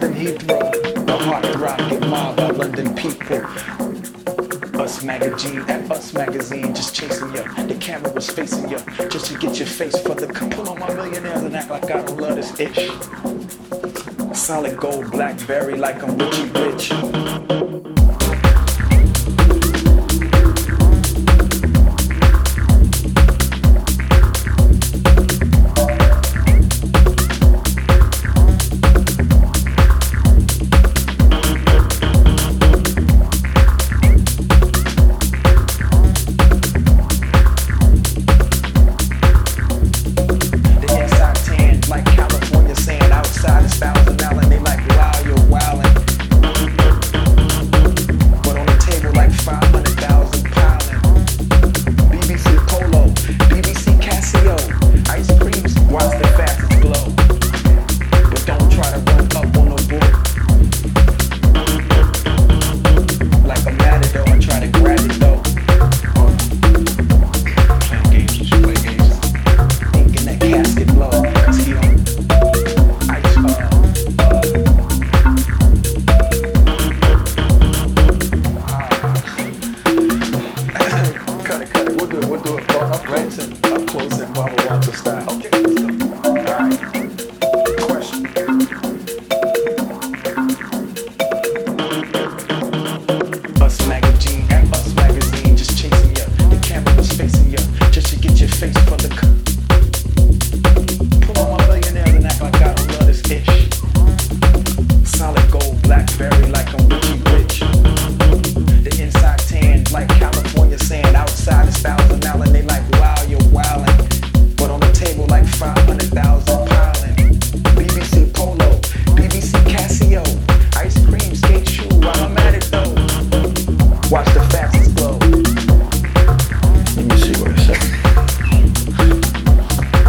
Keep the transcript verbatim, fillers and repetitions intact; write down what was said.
London Heathrow, the heart rocket mob by London people. Us magazine, at Us magazine, just chasing you. The camera was facing you, just to get your face for the pull on my millionaires and act like I don't love this ish. Solid gold Blackberry like I'm Richie Rich.